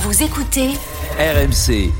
Vous écoutez RMC.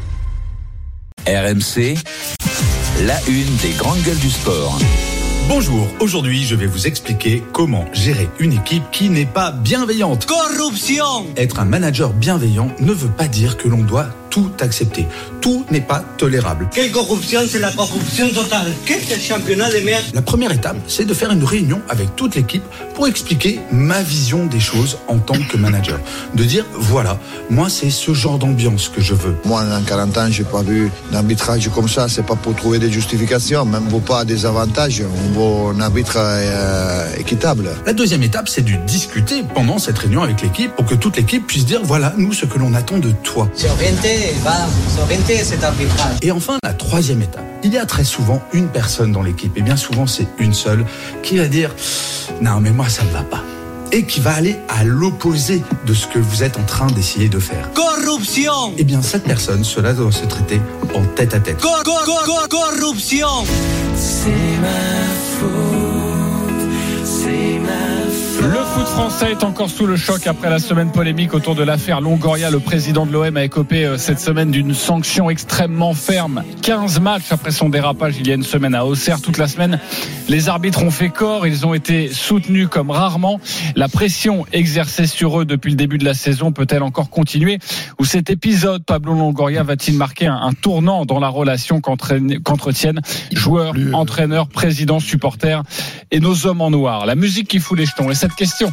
RMC, la une des grandes gueules du sport. Bonjour, aujourd'hui je vais vous expliquer comment gérer une équipe qui n'est pas bienveillante. Corruption! Être un manager bienveillant ne veut pas dire que l'on doit tout accepter. Tout n'est pas tolérable. Quelle corruption? C'est la corruption totale. Qu'est-ce que le championnat de merde? La première étape, c'est de faire une réunion avec toute l'équipe pour expliquer ma vision des choses en tant que manager. De dire, voilà, moi c'est ce genre d'ambiance que je veux. Moi, en 40 ans, j'ai pas vu d'arbitrage comme ça. C'est pas pour trouver des justifications, même pas des avantages. On veut un arbitre équitable. La deuxième étape, c'est de discuter pendant cette réunion avec l'équipe pour que toute l'équipe puisse dire, voilà, nous, ce que l'on attend de toi. C'est orienté cet arbitrage. Et enfin, la troisième étape. Il y a très souvent une personne dans l'équipe, et bien souvent c'est une seule, qui va dire « Non, mais moi ça ne va pas ». Et qui va aller à l'opposé de ce que vous êtes en train d'essayer de faire. Corruption! Et bien cette personne, cela doit se traiter en tête à tête. Corruption! C'est ma faute, c'est ma faute. Le foot français est encore sous le choc après la semaine polémique autour de l'affaire Longoria. Le président de l'OM a écopé cette semaine d'une sanction extrêmement ferme. 15 matchs après son dérapage il y a une semaine à Auxerre. Toute la semaine, les arbitres ont fait corps. Ils ont été soutenus comme rarement. La pression exercée sur eux depuis le début de la saison peut-elle encore continuer? Ou cet épisode, Pablo Longoria, va-t-il marquer un tournant dans la relation qu'entretiennent joueurs, entraîneurs, présidents, supporters et nos hommes en noir? La musique qui fout les jetons. Et cette question: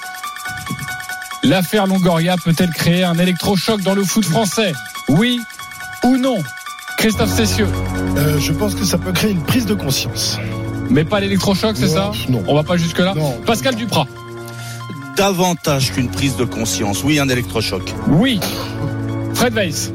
l'affaire Longoria peut-elle créer un électrochoc dans le foot français? Oui ou non? Christophe Cessieux. Je pense que ça peut créer une prise de conscience. Mais pas l'électrochoc, c'est ça? Non. On va pas jusque-là? Non. Pascal Duprat. Davantage qu'une prise de conscience. Oui, un électrochoc. Oui. Fred Weiss.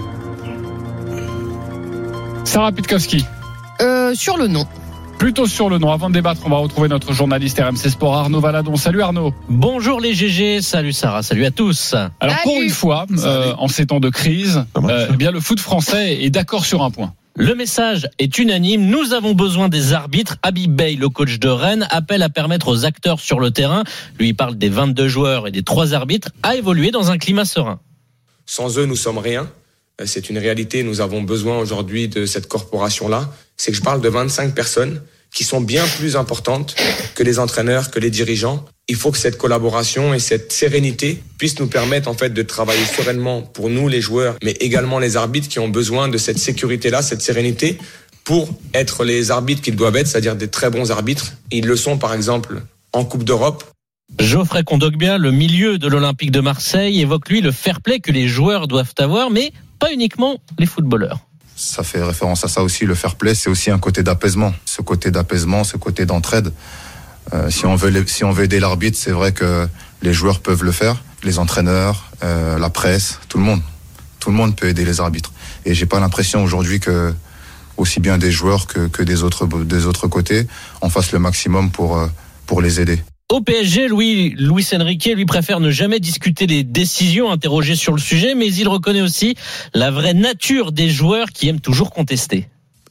Sarah Pitkowski. Sur le non. Plutôt sur le non. Avant de débattre, on va retrouver notre journaliste RMC Sport Arnaud Valadon. Salut Arnaud. Bonjour les GG, salut Sarah, salut à tous. Alors Salut. pour une fois, en ces temps de crise, eh bien le foot français est d'accord sur un point. Le message est unanime, nous avons besoin des arbitres. Habib Beye, le coach de Rennes, appelle à permettre aux acteurs sur le terrain, lui il parle des 22 joueurs et des 3 arbitres, à évoluer dans un climat serein. Sans eux, nous sommes rien. C'est une réalité. Nous avons besoin aujourd'hui de cette corporation-là. C'est que je parle de 25 personnes qui sont bien plus importantes que les entraîneurs, que les dirigeants. Il faut que cette collaboration et cette sérénité puissent nous permettre en fait de travailler sereinement pour nous, les joueurs, mais également les arbitres qui ont besoin de cette sécurité-là, cette sérénité pour être les arbitres qu'ils doivent être, c'est-à-dire des très bons arbitres. Ils le sont par exemple en Coupe d'Europe. Geoffrey Kondogbia, le milieu de l'Olympique de Marseille, évoque lui le fair play que les joueurs doivent avoir, mais pas uniquement les footballeurs. Ça fait référence à ça aussi, le fair play, c'est aussi un côté d'apaisement. Ce côté d'apaisement, ce côté d'entraide. Si on veut aider l'arbitre, c'est vrai que les joueurs peuvent le faire, les entraîneurs, la presse, tout le monde. Tout le monde peut aider les arbitres. Et j'ai pas l'impression aujourd'hui que, aussi bien des joueurs que des autres côtés, on fasse le maximum pour les aider. Au PSG, Luis Enrique, lui, préfère ne jamais discuter les décisions, interrogé sur le sujet, mais il reconnaît aussi la vraie nature des joueurs qui aiment toujours contester.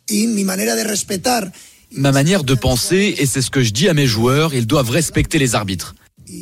Ma manière de penser, et c'est ce que je dis à mes joueurs, ils doivent respecter les arbitres.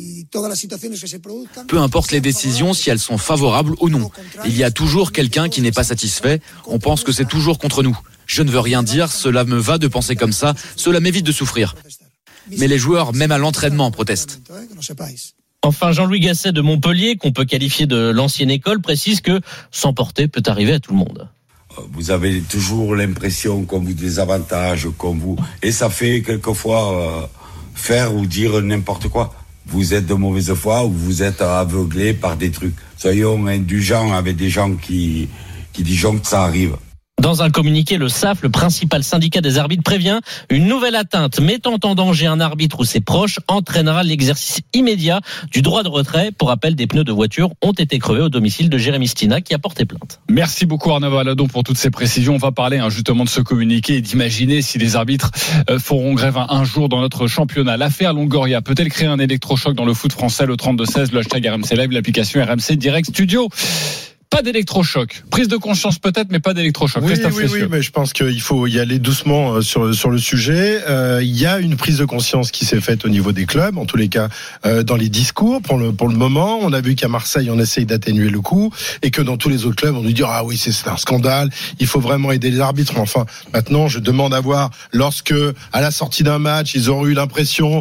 Peu importe les décisions, si elles sont favorables ou non. Il y a toujours quelqu'un qui n'est pas satisfait, on pense que c'est toujours contre nous. Je ne veux rien dire, cela me va de penser comme ça, cela m'évite de souffrir. Mais les joueurs, même à l'entraînement, protestent. Enfin, Jean-Louis Gasset de Montpellier, qu'on peut qualifier de l'ancienne école, précise que s'emporter peut arriver à tout le monde. Vous avez toujours l'impression qu'on vous désavantage, et ça fait quelquefois faire ou dire n'importe quoi. Vous êtes de mauvaise foi ou vous êtes aveuglé par des trucs. Soyons indulgents avec des gens qui disent que ça arrive. Dans un communiqué, le SAF, le principal syndicat des arbitres, prévient une nouvelle atteinte mettant en danger un arbitre ou ses proches entraînera l'exercice immédiat du droit de retrait. Pour rappel, des pneus de voiture ont été crevés au domicile de Jérémy Stina qui a porté plainte. Merci beaucoup Arnaud Valadon pour toutes ces précisions. On va parler justement de ce communiqué et d'imaginer si les arbitres feront grève un jour dans notre championnat. L'affaire Longoria peut-elle créer un électrochoc dans le foot français? Le 32-16, le hashtag RMC Live, l'application RMC Direct Studio. pas d'électrochoc. Prise de conscience peut-être, mais pas d'électrochoc. Oui, mais je pense qu'il faut y aller doucement sur le sujet. Il y a une prise de conscience qui s'est faite au niveau des clubs, en tous les cas dans les discours pour le moment. On a vu qu'à Marseille, on essaye d'atténuer le coup et que dans tous les autres clubs, on nous dit ah oui, c'est un scandale, il faut vraiment aider les arbitres. Enfin, maintenant, je demande à voir, lorsque à la sortie d'un match, ils auront eu l'impression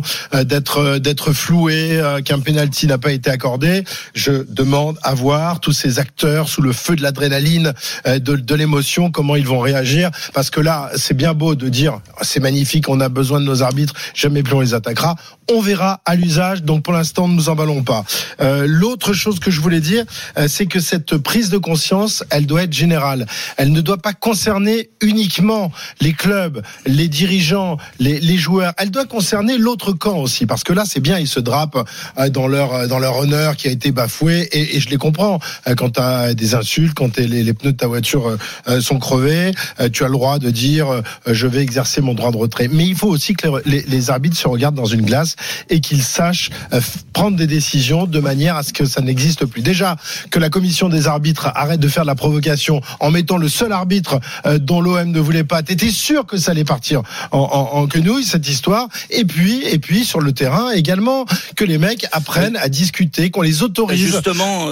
d'être floués, qu'un penalty n'a pas été accordé, je demande à voir tous ces acteurs sous le feu de l'adrénaline, de l'émotion, comment ils vont réagir, parce que là, c'est bien beau de dire c'est magnifique, on a besoin de nos arbitres, jamais plus on les attaquera. On verra à l'usage, donc pour l'instant, ne nous emballons pas. L'autre chose que je voulais dire, c'est que cette prise de conscience, elle doit être générale. Elle ne doit pas concerner uniquement les clubs, les dirigeants, les joueurs. Elle doit concerner l'autre camp aussi, parce que là, c'est bien, ils se drapent dans leur honneur qui a été bafoué, et je les comprends. Quand tu as des insultes, quand les pneus de ta voiture sont crevés, tu as le droit de dire je vais exercer mon droit de retrait. Mais il faut aussi que les arbitres se regardent dans une glace et qu'ils sachent prendre des décisions de manière à ce que ça n'existe plus. Déjà, que la commission des arbitres arrête de faire de la provocation en mettant le seul arbitre dont l'OM ne voulait pas. T'étais sûr que ça allait partir en quenouille, cette histoire. Et puis sur le terrain également, que les mecs apprennent à discuter, qu'on les autorise. Justement,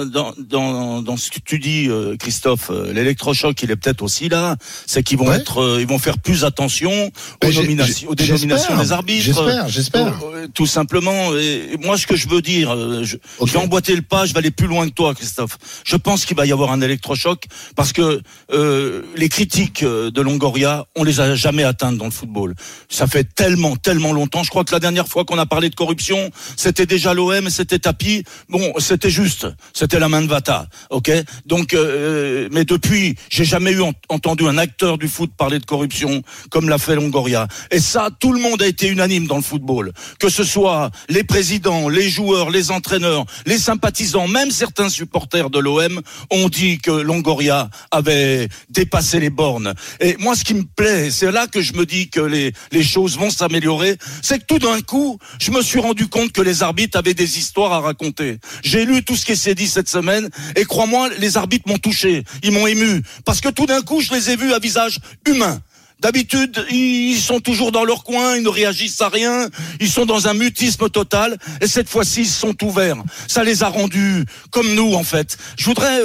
dans ce que tu dis, Christophe, l'électrochoc, il est peut-être aussi là. C'est qu'ils vont ils vont faire plus attention aux dénominations des arbitres. J'espère. Tout simplement. Et moi, ce que je veux dire, je vais emboîter le pas, je vais aller plus loin que toi, Christophe. Je pense qu'il va y avoir un électrochoc parce que les critiques de Longoria, on les a jamais atteintes dans le football. Ça fait tellement longtemps. Je crois que la dernière fois qu'on a parlé de corruption, c'était déjà l'OM, c'était Tapi. Bon, c'était juste, c'était la main de Vata, ok. Donc, mais depuis, j'ai jamais entendu un acteur du foot parler de corruption comme l'a fait Longoria. Et ça, tout le monde a été unanime dans le football. Que ce soit les présidents, les joueurs, les entraîneurs, les sympathisants, même certains supporters de l'OM ont dit que Longoria avait dépassé les bornes. Et moi, ce qui me plaît, c'est là que je me dis que les choses vont s'améliorer, c'est que tout d'un coup, je me suis rendu compte que les arbitres avaient des histoires à raconter. J'ai lu tout ce qui s'est dit cette semaine et crois-moi, les arbitres m'ont touché, ils m'ont ému, parce que tout d'un coup, je les ai vus à visage humain. D'habitude, ils sont toujours dans leur coin, ils ne réagissent à rien, ils sont dans un mutisme total, et cette fois-ci, ils se sont ouverts. Ça les a rendus comme nous, en fait. Je voudrais,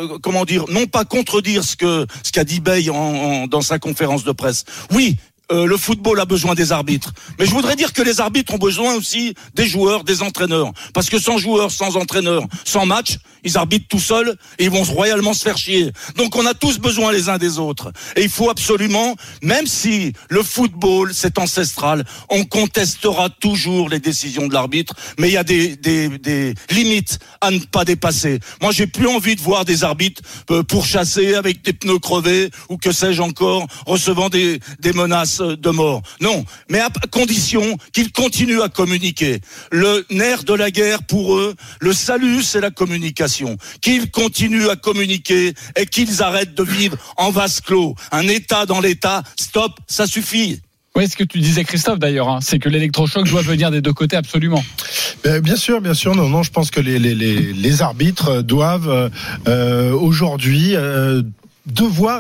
non pas contredire ce qu'a dit Bey dans sa conférence de presse. Oui, le football a besoin des arbitres. Mais je voudrais dire que les arbitres ont besoin aussi des joueurs, des entraîneurs. Parce que sans joueurs, sans entraîneurs, sans match, ils arbitrent tout seuls et ils vont royalement se faire chier. Donc on a tous besoin les uns des autres. Et il faut absolument, même si le football c'est ancestral, on contestera toujours les décisions de l'arbitre, mais il y a des limites à ne pas dépasser. Moi j'ai plus envie de voir des arbitres pourchasser avec des pneus crevés ou que sais-je encore, recevant des menaces de mort. Non, mais à condition qu'ils continuent à communiquer. Le nerf de la guerre pour eux, le salut c'est la communication. Qu'ils continuent à communiquer et qu'ils arrêtent de vivre en vase clos. Un État dans l'État, stop, ça suffit. Oui, ce que tu disais, Christophe, d'ailleurs, c'est que l'électrochoc doit venir des deux côtés, absolument. Bien sûr. Non, je pense que les arbitres doivent aujourd'hui devoir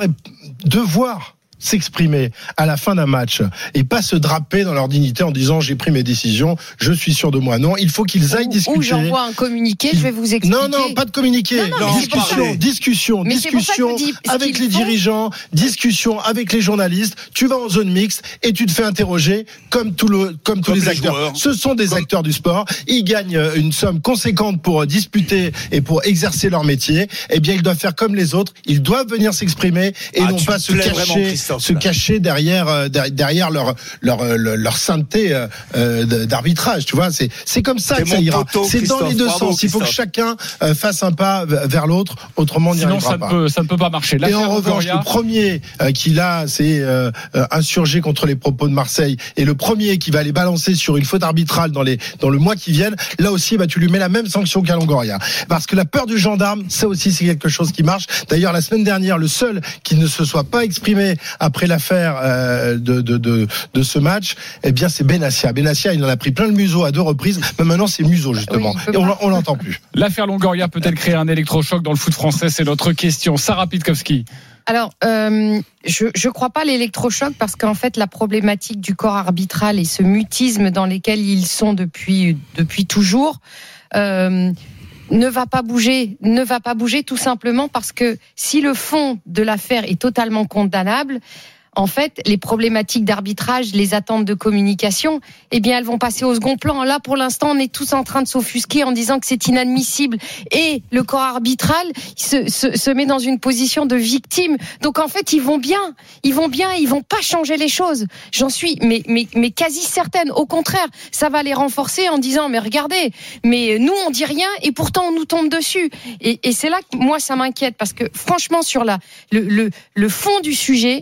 s'exprimer à la fin d'un match et pas se draper dans leur dignité en disant j'ai pris mes décisions, je suis sûr de moi. Non, il faut qu'ils aillent discuter. Ou j'envoie un communiqué, je vais vous expliquer. Non, pas de communiqué. Discussion avec les dirigeants, discussion avec les journalistes. Tu vas en zone mixte et tu te fais interroger comme tous les acteurs. Joueurs. Ce sont des acteurs du sport. Ils gagnent une somme conséquente pour disputer et pour exercer leur métier. Eh bien, ils doivent faire comme les autres. Ils doivent venir s'exprimer et non pas se cacher derrière leur sainteté d'arbitrage, tu vois, c'est comme ça que ça ira. C'est dans les deux sens. Il faut que chacun fasse un pas vers l'autre, autrement on n'y arrivera pas. Ça ne peut pas marcher. Et en revanche, le premier qui là s'est insurgé contre les propos de Marseille et le premier qui va aller balancer sur une faute arbitrale dans le mois qui viennent, là aussi tu lui mets la même sanction qu'à Longoria. Parce que la peur du gendarme, ça aussi c'est quelque chose qui marche. D'ailleurs la semaine dernière, le seul qui ne se soit pas exprimé après l'affaire de ce match, eh bien c'est Benassia. Benassia, il en a pris plein le museau à 2 reprises, mais maintenant c'est Museau justement. Oui, et on l'entend plus. L'affaire Longoria peut-elle créer un électrochoc dans le foot français? C'est notre question. Sarah Pitkowski. Alors, je crois pas l'électrochoc parce qu'en fait, la problématique du corps arbitral et ce mutisme dans lequel ils sont depuis toujours ne va pas bouger tout simplement parce que si le fond de l'affaire est totalement condamnable, en fait, les problématiques d'arbitrage, les attentes de communication, eh bien, elles vont passer au second plan. Là, pour l'instant, on est tous en train de s'offusquer en disant que c'est inadmissible. Et le corps arbitral se met dans une position de victime. Donc, en fait, ils vont bien. Ils vont pas changer les choses. J'en suis, mais quasi certaine. Au contraire, ça va les renforcer en disant, mais regardez, mais nous, on dit rien et pourtant, on nous tombe dessus. Et c'est là que moi, ça m'inquiète parce que, franchement, sur le fond du sujet,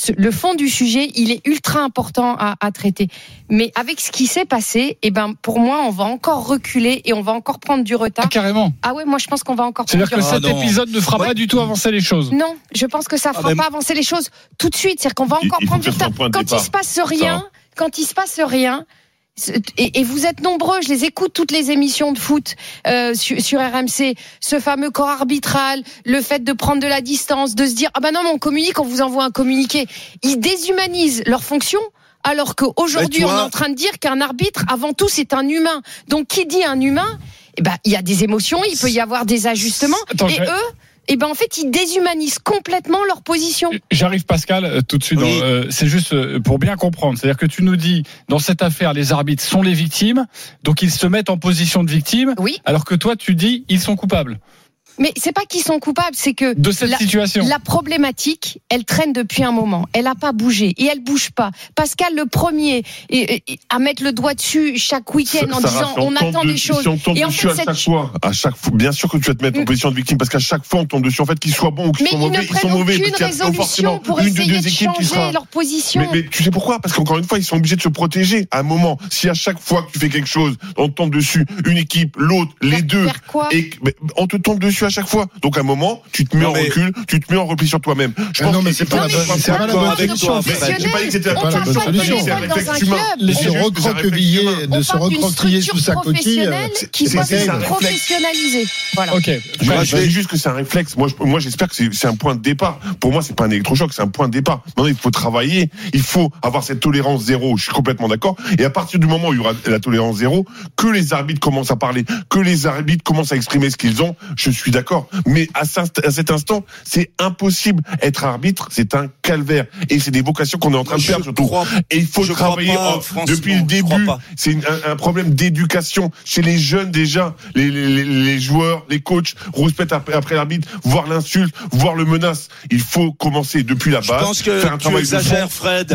il est ultra important à traiter. Mais avec ce qui s'est passé, pour moi, on va encore reculer et on va encore prendre du retard. Ah, carrément. Ah ouais, moi je pense qu'on va encore prendre du retard. C'est-à-dire que cet épisode ne fera pas du tout avancer les choses. Non, je pense que ça fera pas avancer les choses tout de suite. C'est-à-dire qu'on va encore prendre du retard. Quand il se passe rien, et vous êtes nombreux, je les écoute toutes les émissions de foot sur RMC, ce fameux corps arbitral, le fait de prendre de la distance, de se dire non mais on communique, on vous envoie un communiqué. Ils déshumanisent leur fonction alors qu'aujourd'hui on est en train de dire qu'un arbitre avant tout c'est un humain. Donc qui dit un humain, il y a des émotions, il peut y avoir des ajustements. En fait, ils déshumanisent complètement leur position. J'arrive, Pascal, tout de suite. Oui. C'est juste pour bien comprendre. C'est-à-dire que tu nous dis, dans cette affaire, les arbitres sont les victimes, donc ils se mettent en position de victime, alors que toi, tu dis, ils sont coupables. Mais c'est pas qu'ils sont coupables, c'est que de cette situation. La problématique, elle traîne depuis un moment. Elle a pas bougé et elle bouge pas. Pascal le premier à mettre le doigt dessus chaque week-end en disant on attend des choses. Si on tombe dessus à chaque fois, bien sûr que tu vas te mettre en position de victime parce qu'à chaque fois on tombe dessus. En fait, qu'ils soient bons ou qu'ils soient mauvais, ils sont mauvais. Mais ils ne prennent aucune résolution pour essayer de changer leur position. Mais tu sais pourquoi? Parce qu'encore une fois, ils sont obligés de se protéger. À un moment, si à chaque fois que tu fais quelque chose, on te tombe dessus, une équipe, l'autre, les deux, et on te tombe dessus à chaque fois. Donc à un moment, tu te mets en recul, tu te mets en repli sur toi-même. Non, mais c'est pas la bonne solution. J'ai pas dit que c'était pas la bonne solution. C'est un réflexe humain. De se recroqueviller sous sa coquille, qui doit se professionnaliser. Voilà. Ok. Je dis juste que c'est un réflexe. Moi, j'espère que c'est un point de départ. Pour moi, c'est pas un électrochoc, c'est un point de départ. Maintenant, il faut travailler. Il faut avoir cette tolérance zéro. Je suis complètement d'accord. Et à partir du moment où il y aura la tolérance zéro, que les arbitres commencent à parler, que les arbitres commencent à exprimer ce qu'ils ont, je suis d'accord. Mais à cet instant, c'est impossible. Être arbitre, c'est un calvaire. Et c'est des vocations qu'on est en train de perdre, surtout. Et il faut travailler depuis le début. C'est un problème d'éducation chez les jeunes déjà. Les joueurs, les coachs rouspètent après l'arbitre, voir l'insulte, voir le menace. Il faut commencer depuis la base. Je pense que tu exagères, Fred.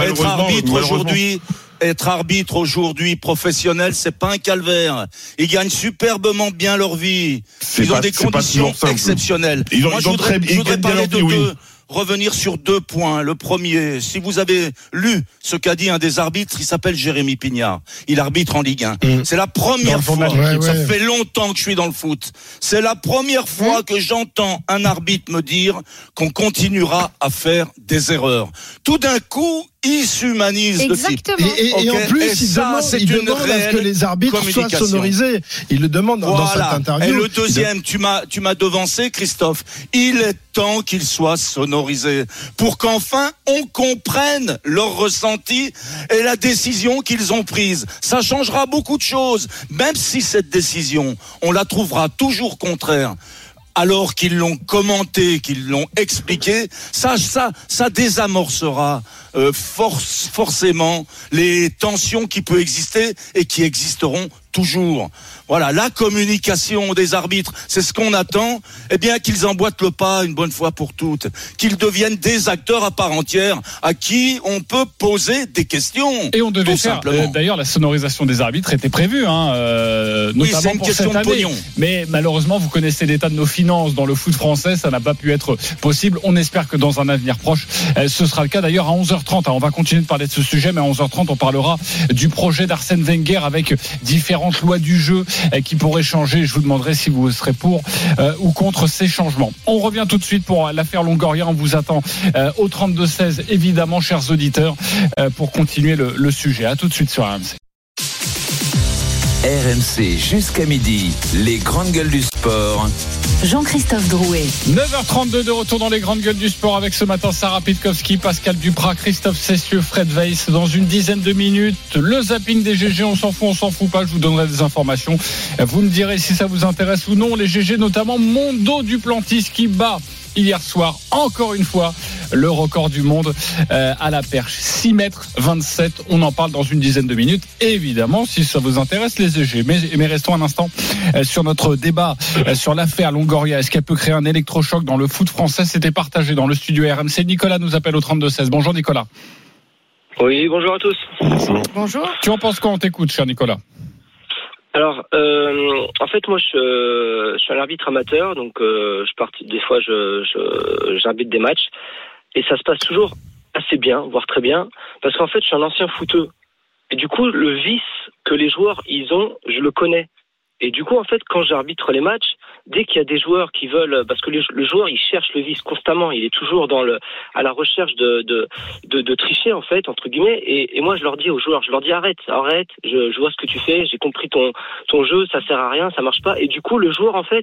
Être arbitre aujourd'hui professionnel, c'est pas un calvaire. Ils gagnent superbement bien leur vie. Ils ont des conditions exceptionnelles. Moi, je voudrais parler de revenir sur 2 points. Le premier, si vous avez lu ce qu'a dit un des arbitres, il s'appelle Jérémy Pignard. Il arbitre en Ligue 1. C'est la première fois, ça fait longtemps que je suis dans le foot. C'est la première fois que j'entends un arbitre me dire qu'on continuera à faire des erreurs. Tout d'un coup, il s'humanise le type. Et en plus, il demande à ce que les arbitres soient sonorisés. Il le demande dans cette interview. Et le deuxième, tu m'as devancé, Christophe. Il est temps qu'ils soient sonorisés pour qu'enfin on comprenne leur ressenti et la décision qu'ils ont prise. Ça changera beaucoup de choses, même si cette décision, on la trouvera toujours contraire. Alors qu'ils l'ont commenté, qu'ils l'ont expliqué, ça désamorcera forcément les tensions qui peuvent exister et qui existeront toujours. Voilà, la communication des arbitres, c'est ce qu'on attend. Eh bien, qu'ils emboîtent le pas une bonne fois pour toutes, qu'ils deviennent des acteurs à part entière à qui on peut poser des questions. Et on devait faire, d'ailleurs, la sonorisation des arbitres était prévue, notamment c'est une pour question cette de année. pognon. Mais malheureusement, vous connaissez l'état de nos finances dans le foot français, ça n'a pas pu être possible. On espère que dans un avenir proche, ce sera le cas. D'ailleurs, à 11h30, on va continuer de parler de ce sujet, mais à 11h30, on parlera du projet d'Arsène Wenger avec différents différentes lois du jeu qui pourraient changer. Je vous demanderai si vous serez pour ou contre ces changements. On revient tout de suite pour l'affaire Longoria. On vous attend au 32-16, évidemment, chers auditeurs, pour continuer le sujet. À tout de suite sur RMC. RMC jusqu'à midi, les grandes gueules du sport. Jean-Christophe Drouet. 9h32 de retour dans les grandes gueules du sport avec ce matin Sarah Pitkowski, Pascal Duprat, Christophe Cessieux, Fred Weiss. Dans une dizaine de minutes, le zapping des GG, on s'en fout pas, je vous donnerai des informations. Vous me direz si ça vous intéresse ou non. Les GG, notamment Mondo Duplantis qui bat hier soir, encore une fois, le record du monde à la perche. 6,27 m. On en parle dans une dizaine de minutes. Et évidemment, si ça vous intéresse, les EG. Mais restons un instant sur notre débat sur l'affaire Longoria. Est-ce qu'elle peut créer un électrochoc dans le foot français? C'était partagé dans le studio RMC. Nicolas nous appelle au 32-16. Bonjour Nicolas. Oui, bonjour à tous. Bonjour. Tu en penses quoi? On t'écoute, cher Nicolas. Alors, en fait, moi, je suis un arbitre amateur, donc des fois, j'arbitre des matchs, et ça se passe toujours assez bien, voire très bien, parce qu'en fait, je suis un ancien footeux, et du coup, le vice que les joueurs ils ont, je le connais. Et du coup, en fait, quand j'arbitre les matchs, dès qu'il y a des joueurs qui veulent, parce que le joueur, il cherche le vice constamment, il est toujours à la recherche de tricher, en fait, entre guillemets. Et moi, je leur dis aux joueurs, arrête, je vois ce que tu fais, j'ai compris ton jeu, ça sert à rien, ça marche pas. Et du coup, le joueur, en fait,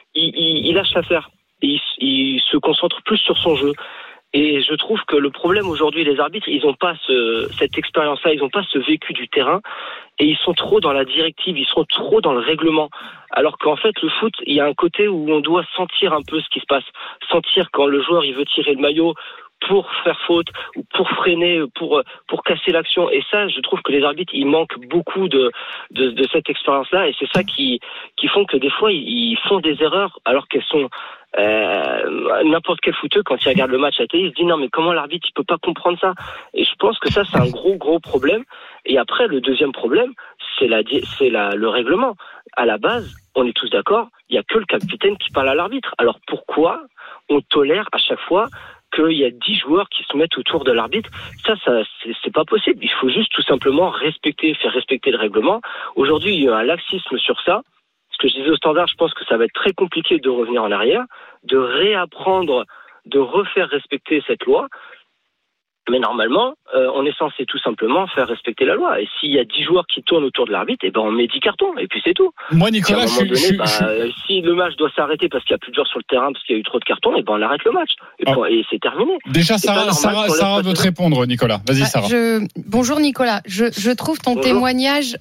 il lâche l'affaire. Il se concentre plus sur son jeu. Et je trouve que le problème aujourd'hui, les arbitres, ils n'ont pas cette expérience-là, ils n'ont pas ce vécu du terrain, et ils sont trop dans la directive, ils sont trop dans le règlement. Alors qu'en fait, le foot, il y a un côté où on doit sentir un peu ce qui se passe, sentir quand le joueur il veut tirer le maillot pour faire faute ou pour freiner, pour casser l'action. Et ça, je trouve que les arbitres, ils manquent beaucoup de cette expérience-là, et c'est ça qui font que des fois, ils font des erreurs alors qu'elles sont n'importe quel footeux, quand il regarde le match à la télé, il se dit non mais comment l'arbitre il peut pas comprendre ça. Et je pense que ça c'est un gros problème. Et après le deuxième problème c'est le règlement. À la base on est tous d'accord, il y a que le capitaine qui parle à l'arbitre. Alors pourquoi on tolère à chaque fois qu'il y a 10 joueurs qui se mettent autour de l'arbitre? Ça c'est pas possible. Il faut juste tout simplement faire respecter le règlement. Aujourd'hui il y a un laxisme sur ça. Ce que je disais au standard, je pense que ça va être très compliqué de revenir en arrière, de réapprendre, de refaire respecter cette loi. Mais normalement, on est censé tout simplement faire respecter la loi. Et s'il y a 10 joueurs qui tournent autour de l'arbitre, on met 10 cartons, et puis c'est tout. Moi, Nicolas, si le match doit s'arrêter parce qu'il n'y a plus de joueurs sur le terrain, parce qu'il y a eu trop de cartons, on arrête le match. Et c'est terminé. Déjà, Sarah veut te répondre, Nicolas. Vas-y, Sarah. Bonjour, Nicolas. Je trouve ton témoignage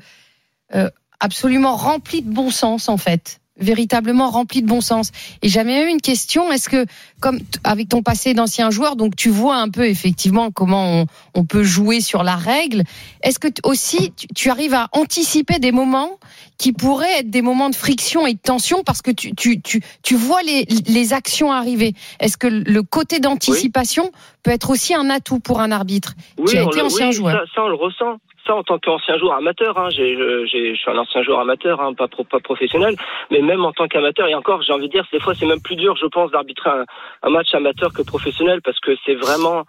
absolument rempli de bon sens, en fait. Véritablement rempli de bon sens. Et j'avais même une question, est-ce que, comme avec ton passé d'ancien joueur, donc tu vois un peu effectivement comment on peut jouer sur la règle, est-ce que aussi tu arrives à anticiper des moments qui pourraient être des moments de friction et de tension parce que tu vois les actions arriver? Est-ce que le côté d'anticipation peut être aussi un atout pour un arbitre qui a été ancien joueur? Ça on le ressent. Ça, en tant qu'ancien joueur amateur, je suis un ancien joueur amateur, pas professionnel, mais même en tant qu'amateur, et encore, j'ai envie de dire, des fois, c'est même plus dur, je pense, d'arbitrer un match amateur que professionnel, parce que c'est vraiment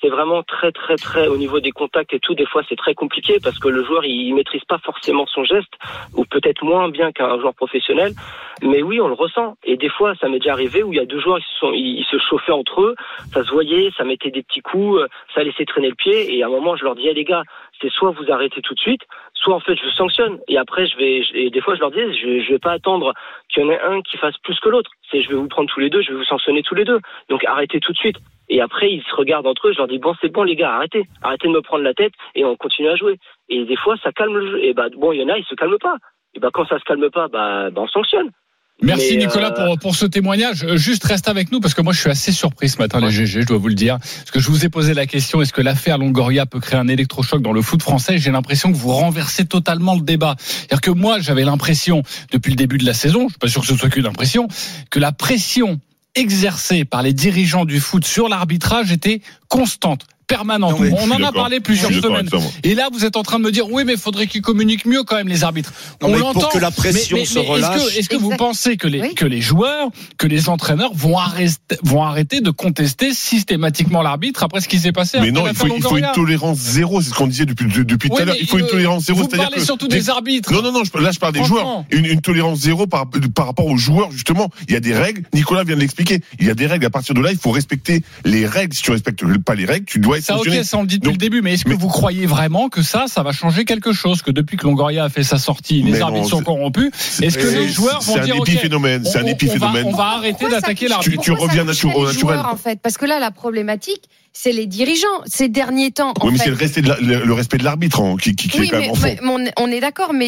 très au niveau des contacts et tout. Des fois, c'est très compliqué parce que le joueur, il maîtrise pas forcément son geste, ou peut-être moins bien qu'un joueur professionnel. Mais oui, on le ressent. Et des fois, ça m'est déjà arrivé où il y a deux joueurs, ils se chauffaient entre eux, ça se voyait, ça mettait des petits coups, ça laissait traîner le pied. Et à un moment, je leur dis, les gars, c'est soit vous arrêtez tout de suite, soit en fait je vous sanctionne. Et après, et des fois, je leur dis, je vais pas attendre qu'il y en ait un qui fasse plus que l'autre. Je vais vous prendre tous les deux, je vais vous sanctionner tous les deux. Donc arrêtez tout de suite. Et après, ils se regardent entre eux, je leur dis, bon, c'est bon les gars, arrêtez de me prendre la tête et on continue à jouer. Et des fois, ça calme le jeu. Et il y en a, ils se calment pas. Et quand ça se calme pas, on sanctionne. Merci Nicolas pour ce témoignage. Juste reste avec nous parce que moi je suis assez surpris ce matin les GG, je dois vous le dire. Parce que je vous ai posé la question, est-ce que l'affaire Longoria peut créer un électrochoc dans le foot français? J'ai l'impression que vous renversez totalement le débat. C'est-à-dire que moi j'avais l'impression depuis le début de la saison, je suis pas sûr que ce soit qu'une impression, que la pression exercée par les dirigeants du foot sur l'arbitrage était constante, permanente. Non, On en a parlé plusieurs semaines. Et là, vous êtes en train de me dire, oui, mais il faudrait qu'ils communiquent mieux quand même, les arbitres. Non, on mais l'entend. pour que la pression se relâche. Est-ce que vous pensez que les joueurs, que les entraîneurs vont arrêter de contester systématiquement l'arbitre après ce qui s'est passé? Mais non, il faut une tolérance zéro, c'est ce qu'on disait depuis tout à l'heure. Il faut une tolérance zéro. Vous parlez surtout des arbitres. Non, là je parle des joueurs. Une tolérance zéro par rapport aux joueurs, justement. Il y a des règles, Nicolas vient de l'expliquer. Il y a des règles, à partir de là, il faut respecter les règles. Si tu respectes pas les règles, tu dois être sanctionné. Ça on le dit depuis le début, mais est-ce que vous croyez vraiment que ça va changer quelque chose? Que depuis que Longoria a fait sa sortie, les arbitres sont corrompus, est-ce que les joueurs vont dire c'est un épiphénomène. On va arrêter d'attaquer l'arbitre? Tu reviens au naturel. En fait, parce que là, la problématique, c'est les dirigeants. Ces derniers temps. Oui, mais c'est le respect de l'arbitre qui est quand même en fond. On est d'accord, mais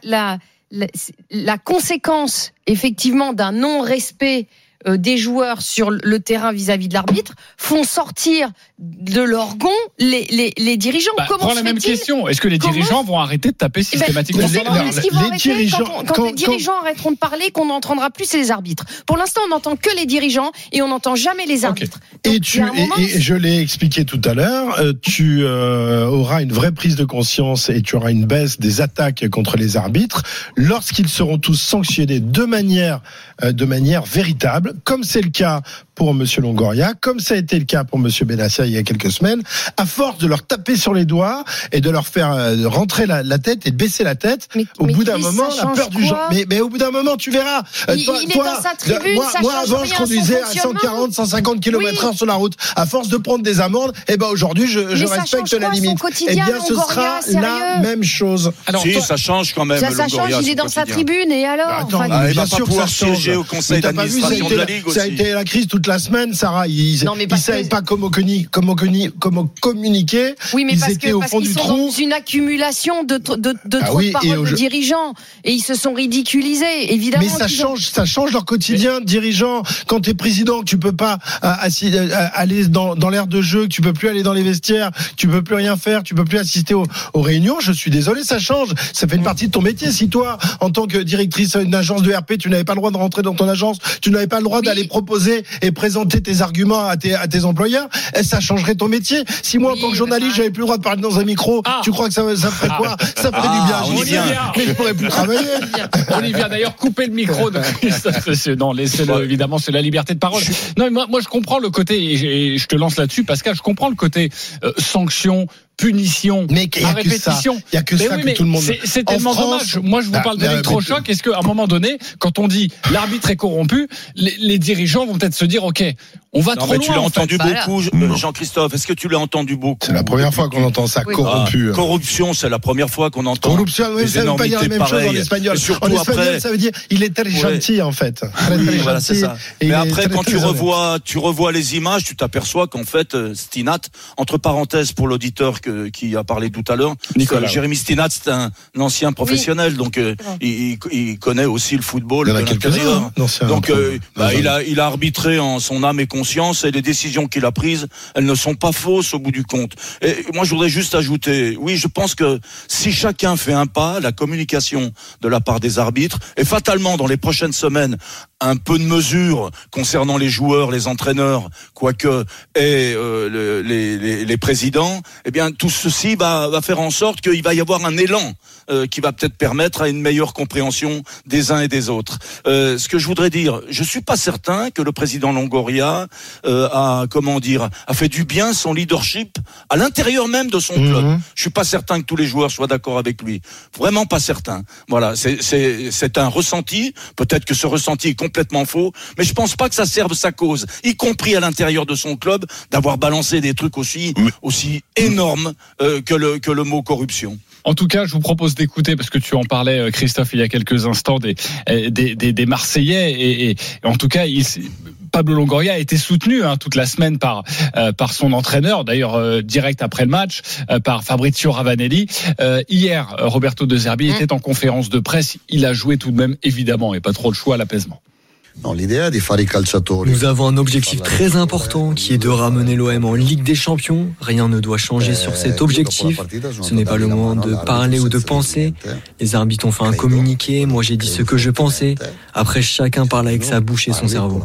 la conséquence, effectivement, d'un non-respect des joueurs sur le terrain vis-à-vis de l'arbitre font sortir de leur gond les dirigeants. Prends la même question. Est-ce que les dirigeants vont arrêter de taper systématiquement sur l'arbitre? Est-ce qu'ils vont arrêter quand les dirigeants arrêteront de parler, qu'on n'entendra plus les arbitres? Pour l'instant, on n'entend que les dirigeants et on n'entend jamais les arbitres. Donc, et je l'ai expliqué tout à l'heure, tu auras une vraie prise de conscience et tu auras une baisse des attaques contre les arbitres lorsqu'ils seront tous sanctionnés de manière véritable, comme c'est le cas pour M. Longoria, comme ça a été le cas pour M. Benassia il y a quelques semaines, à force de leur taper sur les doigts et de leur faire rentrer la tête et de baisser la tête, au bout d'un moment, la peur du genre. Mais au bout d'un moment, tu verras. Il est dans sa tribune, moi avant, je conduisais à 140, 150 km/h sur la route. À force de prendre des amendes, aujourd'hui, je respecte la limite. Eh bien, ce sera la même chose. Alors, ça change quand même. Ça change, il est dans sa tribune, et alors? Il va pas pouvoir siéger au conseil d'administration de la Ligue aussi. Ça a été la crise toute la semaine, Sarah. Ils ne savaient pas comment communiquer. Oui, mais ils étaient au fond du trou. Ils sont dans une accumulation de trop de paroles de dirigeants. Et ils se sont ridiculisés, évidemment. Mais ça change leur quotidien de dirigeants. Quand tu es président, tu peux pas aller dans l'aire de jeu, tu peux plus aller dans les vestiaires, tu peux plus rien faire, tu peux plus assister aux réunions. Je suis désolé, ça change. Ça fait une partie de ton métier. Si toi, en tant que directrice d'une agence de RP, tu n'avais pas le droit de rentrer dans ton agence, tu n'avais pas le droit d'aller proposer et présenter tes arguments à tes employeurs, ça changerait ton métier. Si moi, en tant que journaliste, j'avais plus le droit de parler dans un micro, tu crois que ça ferait quoi? Ça ferait du bien. Mais je pourrais plus travailler. Olivia, d'ailleurs, couper le micro de Christophe. Non, laissez-le, évidemment, c'est la liberté de parole. Non, mais moi, je comprends le côté, et je te lance là-dessus, Pascal, je comprends le côté sanction, punition, mais il y a répétition. Il y a que ça que tout le monde. C'est tellement dommage. Moi, je vous parle d'électrochoc. Est-ce qu'à un moment donné, quand on dit l'arbitre est corrompu, les dirigeants vont peut-être se dire, ok, on va trop loin. Tu l'as entendu beaucoup, Jean-Christophe. Est-ce que tu l'as entendu beaucoup? C'est la première fois qu'on entend ça, corrompu. Corruption, c'est la première fois qu'on entend. Corruption, ça ne veut pas dire la même chose en espagnol. En espagnol, ça veut dire il est très gentil, en fait. Voilà, c'est ça. Mais après, quand tu revois les images, tu t'aperçois qu'en fait, Stinat, entre parenthèses pour l'auditeur qui a parlé tout à l'heure, Jérémy Stinat, c'est un ancien professionnel, donc il connaît aussi le football. Il y en a quelques-uns. Donc il a arbitré en son âme et conscience, et les décisions qu'il a prises, elles ne sont pas fausses au bout du compte. Et moi, je voudrais juste ajouter, oui, je pense que si chacun fait un pas, la communication de la part des arbitres, et fatalement dans les prochaines semaines, un peu de mesure concernant les joueurs, les entraîneurs, quoique, et les présidents, eh bien tout ceci va faire en sorte qu'il va y avoir un élan qui va peut-être permettre à une meilleure compréhension des uns et des autres. Ce que je voudrais dire, je suis pas certain que le président Longoria a fait du bien son leadership à l'intérieur même de son club. Je suis pas certain que tous les joueurs soient d'accord avec lui. Vraiment pas certain. Voilà, c'est un ressenti. Peut-être que ce ressenti est complètement faux, mais je pense pas que ça serve sa cause, y compris à l'intérieur de son club, d'avoir balancé des trucs aussi énormes que le mot corruption. En tout cas, je vous propose d'écouter, parce que tu en parlais, Christophe, il y a quelques instants, des Marseillais, et en tout cas, Pablo Longoria a été soutenu toute la semaine par son entraîneur, d'ailleurs direct après le match, par Fabrizio Ravanelli. Hier, Roberto De Zerbi était en conférence de presse. Il a joué tout de même, évidemment, et pas trop le choix à l'apaisement. Nous avons un objectif très important qui est de ramener l'OM en Ligue des Champions. Rien ne doit changer sur cet objectif. Ce n'est pas le moment de parler ou de penser. Les arbitres ont fait un communiqué. Moi, j'ai dit ce que je pensais. Après, chacun parle avec sa bouche et son cerveau.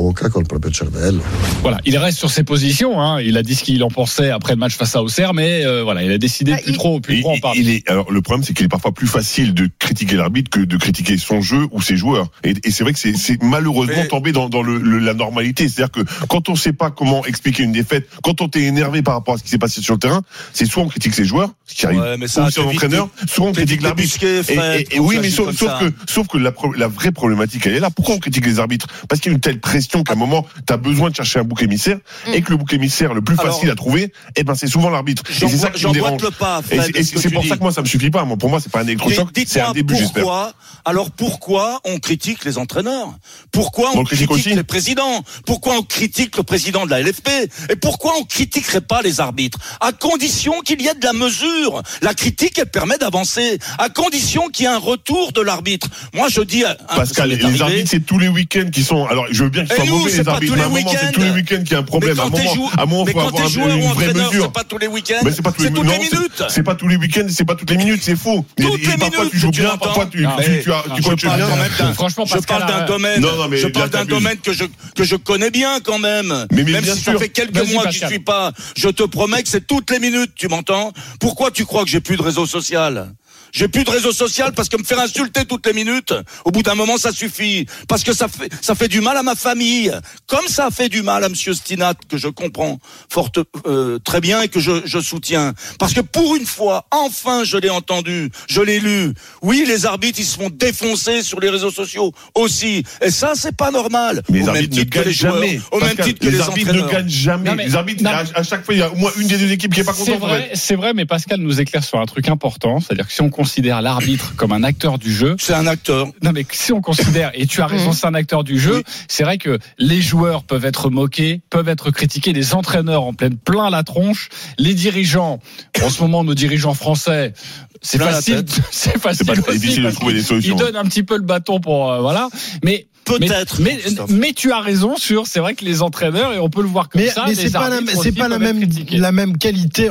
Voilà, il reste sur ses positions. Hein. Il a dit ce qu'il en pensait après le match face à Auxerre, mais voilà, il a décidé de plus trop en parler. Alors le problème, c'est qu'il est parfois plus facile de critiquer l'arbitre que de critiquer son jeu ou ses joueurs. Et c'est vrai que c'est malheureusement tombé dans la normalité. C'est-à-dire que quand on sait pas comment expliquer une défaite, quand on est énervé par rapport à ce qui s'est passé sur le terrain, c'est soit on critique ses joueurs, ce qui arrive, ou son entraîneur, soit on critique l'arbitre. Et oui, mais sauf que la vraie problématique, elle est là. Pourquoi on critique les arbitres? Parce qu'il y a une telle pression qu'à un moment, tu as besoin de chercher un bouc émissaire, et que le bouc émissaire le plus facile à trouver, c'est souvent l'arbitre. Et c'est ça qui me dérange. Et c'est pour ça que moi, ça me suffit pas. Pour moi, c'est pas un électrochoc, c'est un début, j'espère. Alors pourquoi on critique les entraîneurs? Pourquoi on critique les présidents? Pourquoi on critique le président de la LFP? Et pourquoi on critiquerait pas les arbitres? À condition qu'il y ait de la mesure. La critique, elle permet d'avancer. À condition qu'il y ait un retour de l'arbitre. Moi, je dis... Pascal, les arbitres, c'est tous les week-ends qui sont... Alors, je veux bien qu'ils soient mauvais, les arbitres, mais à un moment, c'est tous les week-ends qu'il y a un problème. À un moment, il faut avoir une vraie mesure. C'est pas tous les weeks-ends, c'est pas tous les minutes. C'est pas tous les week-ends, c'est pas toutes les minutes, c'est faux. Parfois, tu joues bien, parfois, tu coaches bien. Franchement, je parle d'un domaine. Je parle d'un domaine que je connais bien quand même. Même si ça fait quelques mois que j'y suis pas, je te promets que c'est toutes les minutes, tu m'entends? Pourquoi tu crois que j'ai plus de réseau social? J'ai plus de réseau social parce que me faire insulter toutes les minutes, au bout d'un moment, ça suffit. Parce que ça fait du mal à ma famille. Comme ça fait du mal à monsieur Stinat, que je comprends très bien et que je soutiens. Parce que pour une fois, enfin, je l'ai entendu, je l'ai lu. Oui, les arbitres, ils se font défoncer sur les réseaux sociaux aussi. Et ça, c'est pas normal. Mais les arbitres ne gagnent jamais. Au même titre que les arbitres ne gagnent jamais. Les arbitres, à chaque fois, il y a au moins une des deux équipes qui est pas contente. C'est vrai, mais Pascal nous éclaire sur un truc important. C'est-à-dire que si on considère l'arbitre comme un acteur du jeu. C'est un acteur. Non, mais si on considère, et tu as raison, c'est un acteur du jeu, c'est vrai que les joueurs peuvent être moqués, peuvent être critiqués, les entraîneurs en plein la tronche, les dirigeants, en ce moment, nos dirigeants français, c'est facile difficile de trouver des solutions. Ils donnent un petit peu le bâton pour, voilà. Mais, peut-être. Mais tu as raison c'est vrai que les entraîneurs, et on peut le voir comme ça. Mais c'est pas la même qualité,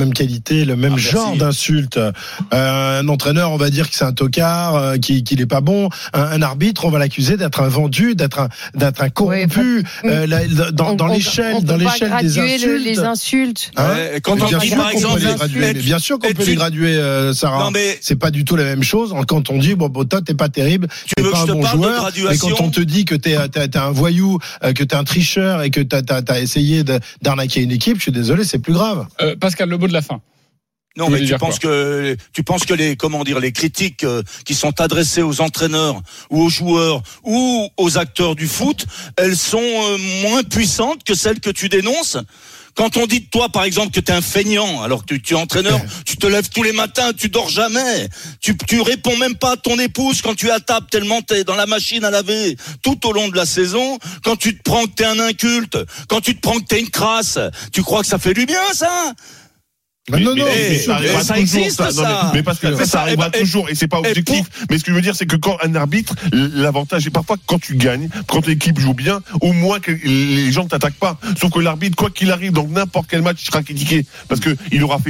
le même genre d'insulte. Un entraîneur, on va dire que c'est un tocard, qu'il est pas bon. Un arbitre, on va l'accuser d'être un vendu, d'être un corrompu. Dans l'échelle des insultes. Les insultes. Quand on dit par exemple, bien sûr qu'on peut les graduer, Sarah. C'est pas du tout la même chose. Quand on dit toi t'es pas terrible, t'es pas un bon joueur, et quand on te dit que t'es un voyou, que t'es un tricheur et que t'as essayé d'arnaquer une équipe, je suis désolé, c'est plus grave. Pascal, le mot de la fin. Non, mais tu penses que les critiques qui sont adressées aux entraîneurs ou aux joueurs ou aux acteurs du foot, elles sont moins puissantes que celles que tu dénonces? Quand on dit de toi, par exemple, que t'es un feignant, alors que tu es entraîneur, tu te lèves tous les matins, tu dors jamais. Tu réponds même pas à ton épouse quand tu es à table, tellement t'es dans la machine à laver tout au long de la saison. Quand tu te prends que t'es un inculte, quand tu te prends que t'es une crasse, tu crois que ça fait du bien, ça? Non, ça existe, ça. Mais parce que ça arrivera toujours, et c'est pas objectif. Mais ce que je veux dire, c'est que quand un arbitre, l'avantage est parfois quand tu gagnes, quand l'équipe joue bien, au moins que les gens ne t'attaquent pas. Sauf que l'arbitre, quoi qu'il arrive, dans n'importe quel match, il sera critiqué. Parce que il aura fait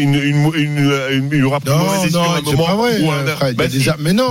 il aura pris une mauvaise décision à un moment. Mais non.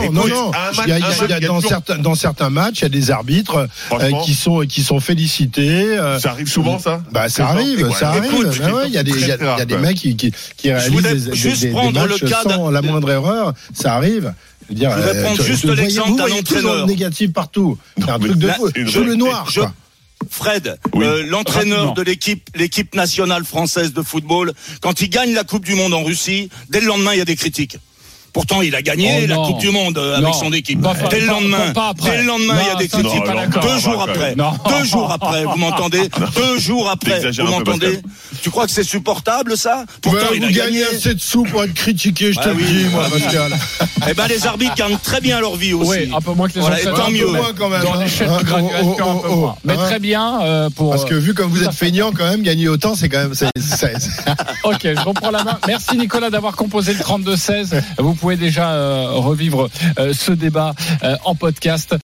Dans certains matchs, il y a des arbitres qui sont félicités. Ça arrive souvent, ça? Ça arrive. Il y a des mecs qui réalisent des matchs sans la moindre erreur, ça arrive. Je voudrais prendre juste l'exemple d'un entraîneur négatif partout. C'est un truc de fou. Tout le noir. Fred, l'entraîneur de l'équipe nationale française de football, quand il gagne la Coupe du Monde en Russie, dès le lendemain, il y a des critiques. Pourtant, il a gagné la Coupe du Monde avec son équipe. Dès le lendemain, il y a des critiques. 2 jours après, vous m'entendez? 2 jours après, vous m'entendez? Tu crois que c'est supportable, ça? Pourtant, il a gagné assez de sous pour être critiqué, je te le dis, moi, Pascal. Les arbitres gagnent très bien leur vie aussi. Oui, un peu moins que les entraîneurs. Tant mieux. Dans l'échelle de graduation, un peu moins. Mais très bien pour. Parce que vu comme vous êtes feignant, quand même, gagner autant, c'est quand même. Ok, je reprends la main. Merci Nicolas d'avoir composé le 32-16. Vous pouvez déjà revivre ce débat en podcast.